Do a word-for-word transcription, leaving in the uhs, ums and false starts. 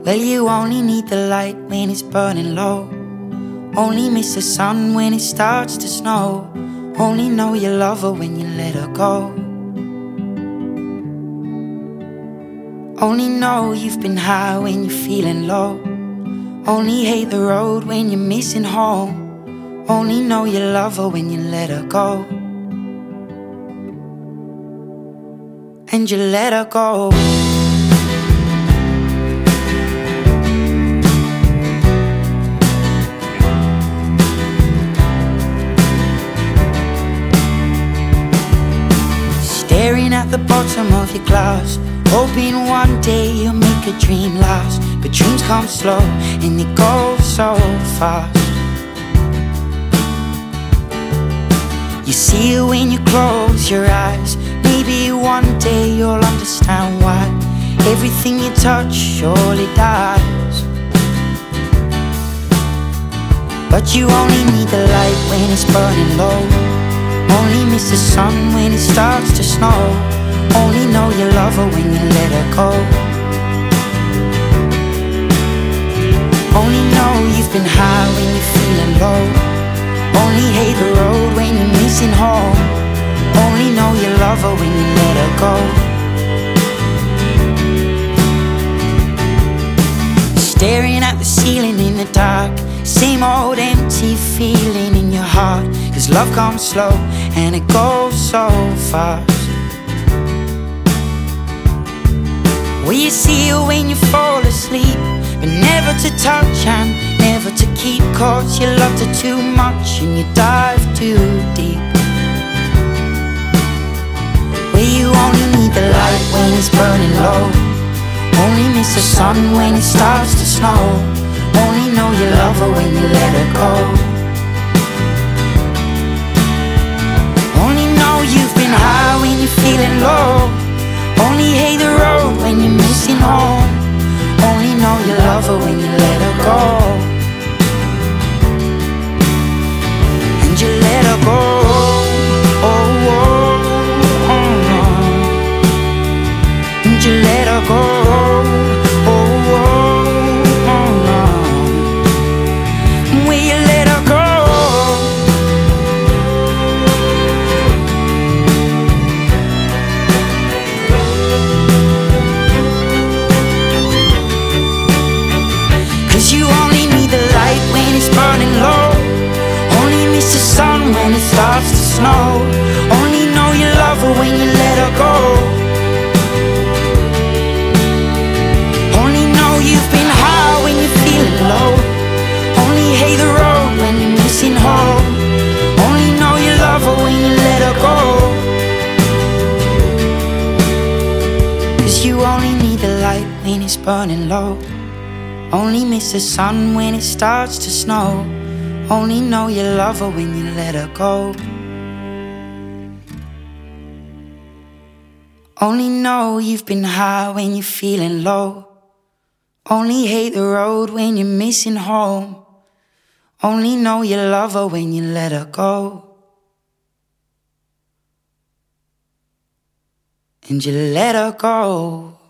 Well, you only need the light when it's burning low. Only miss the sun when it starts to snow. Only know you love her when you let her go. Only know you've been high when you're feeling low. Only hate the road when you're missing home. Only know you love her when you let her go. And you let her go. Staring at the bottom of your glass, hoping one day you'll make a dream last. But dreams come slow and they go so fast. You see it when you close your eyes. Maybe one day you'll understand why everything you touch surely dies. But you only need the light when it's burning low. Only miss the sun when it starts to snow. Only know you love her when you let her go. Only know you've been high when you're feeling low. Only hate the road when you're missing home. Only know you love her when you let her go. Staring at the ceiling in the dark, same old empty feeling in your heart. Cause love comes slow and it goes so fast. Well, you see her when you fall asleep, but never to touch and never to keep. Cause you loved her too much and you dive too deep. Well, you only need the light when it's burning low. Only miss the sun when it starts to snow. Only know you love her when you let her go. Only know you've been high when you're feeling low. Only hate the road when you're missing home. Only know you love her when you let her go. And you let her go. Oh, oh, oh, oh. And you let her go. You only need the light when it's burning low. Only miss the sun when it starts to snow. Only know you love her when you let her go. Only know you've been high when you're feeling low. Only hate the road when you're missing home. Only know you love her when you let her go. Cause you only need the light when it's burning low. Only miss the sun when it starts to snow. Only know you love her when you let her go. Only know you've been high when you're feeling low. Only hate the road when you're missing home. Only know you love her when you let her go. And you let her go.